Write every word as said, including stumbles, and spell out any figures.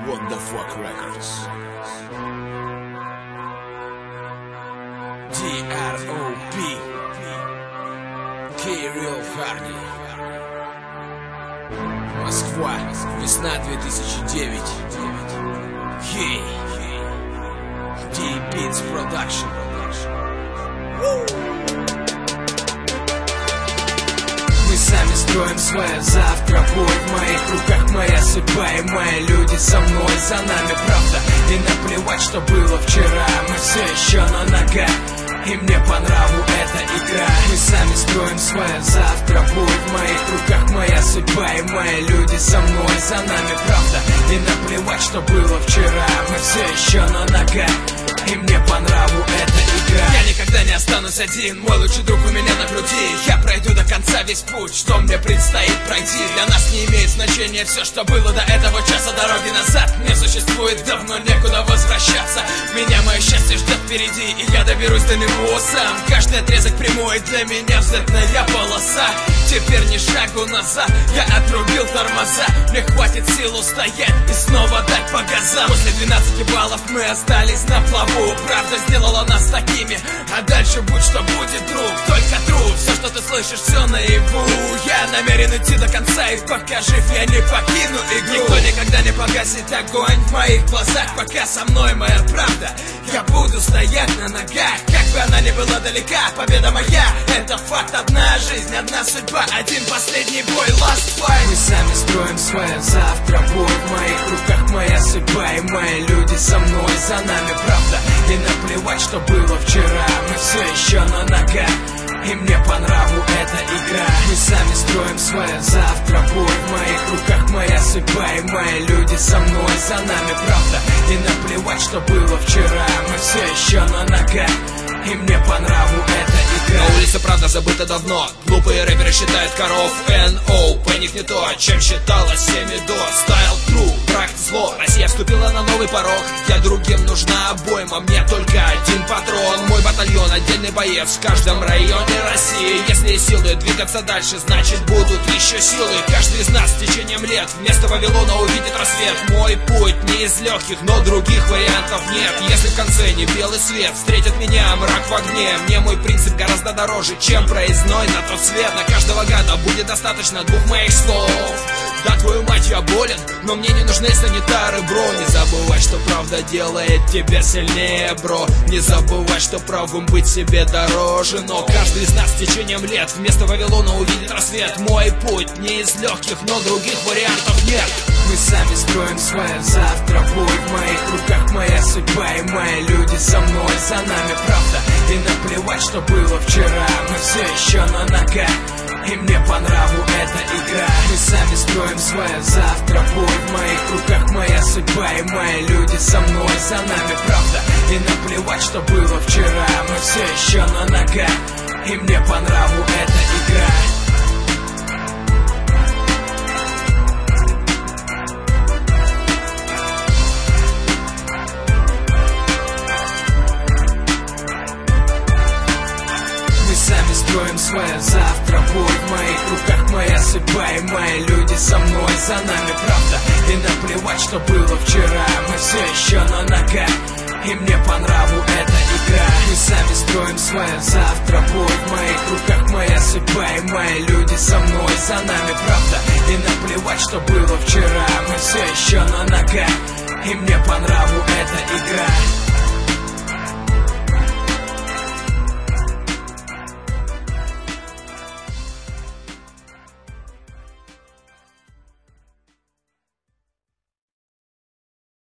What the fuck records. ди ар о пи. K-Real Hardy. Москва. Весна две тысячи девять. Hey. D-Beats Production. Мы сами строим свое завтра. Боль в моих руках, моя судьба и мои люди со мной, за нами правда. И наплевать, что было вчера. Мы все еще на ногах, и мне по нраву эта игра. Мы сами строим свое завтра. Боль в моих руках, моя судьба и мои люди со мной, за нами правда. И наплевать, что было вчера. Мы все еще на ногах, и мне по нраву эта игра. Я никогда не останусь один, мой лучший друг у меня на груди. Я пройду до конца весь путь, что мне предстоит пройти. Для нас не имеет значения все, что было до этого часа. Дороги назад не существует, давно некуда возвращаться. Меня мое счастье ждет впереди, и я доберусь до него сам. Каждый отрезок прямой для меня взлетная полоса. Теперь ни шагу назад, я отрубил тормоза. Мне хватит сил устоять и снова дать по газам. После двенадцати баллов мы остались на плаву. Правда сделала нас такими, а дальше будь что будет, друг. Только труд, все, что ты слышишь, все наяву. Я намерен идти до конца, и пока жив, я не покину игру. Никто никогда не погасит огонь в моих глазах. Пока со мной моя правда, я буду стоять на ногах. Как бы она ни была далека, победа моя. Это факт, одна жизнь, одна судьба, один последний бой, last fight. Мы сами строим свое завтра. Боль в моих руках, моя судьба и мои люди со мной, за нами правда. И наплевать, что было вчера. Мы все еще на ногах, и мне по нраву эта игра. Мы сами строим свое завтра. Боль в моих руках, моя судьба и мои люди со мной, за нами правда. И наплевать, что было вчера. Мы все еще на ногах, и мне по нраву эта игра. На улице правда забыта давно. Глупые рэперы считают коров эн о. Паник не то, чем считалось всеми до. Стайл тру, практик зло. Россия вступила на новый порог. Я другим нужна обойма, мне только один патрон. Мой батальон, отдельный боец в каждом районе России. Если есть силы двигаться дальше, значит будут еще силы. Каждый из нас с течением лет вместо Вавилона увидит рассвет. Мой путь не из легких, но других вариантов нет. Если в конце не белый свет, встретит меня мрак в огне. Мне мой принцип гораздо дороже, чем проездной на тот свет. На каждого гада будет достаточно двух моих слов. Да, твою мать, я болен, но мне не нужны санитары, бро. Не забывай, что правда делает тебя сильнее, бро. Не забывай, что правым быть себе дороже. Но каждый из нас с течением лет вместо Вавилона увидит рассвет. Мой путь не из легких, но других вариантов нет. Мы сами строим свое завтра. Боль в моих руках, моя судьба и мои люди со мной, за нами правда. И наплевать, что было вчера. Мы все еще на ногах, и мне по нраву эта игра. Мы сами строим свое завтра. Боль в моих руках, моя судьба и мои люди со мной, за нами правда. И наплевать, что было вчера. Мы все еще на ногах, и мне по нраву эта игра. Сами строим свое завтра. Боль в моих руках, моя судьба и мои люди со мной, за нами правда. И наплевать, что было вчера. Мы все еще на ногах, и мне по нраву эта игра. Мы сами строим свое завтра. Боль в моих руках, моя судьба и мои люди со мной, за нами правда. И наплевать, что было вчера. Мы все еще на ногах, и мне по нраву эта игра.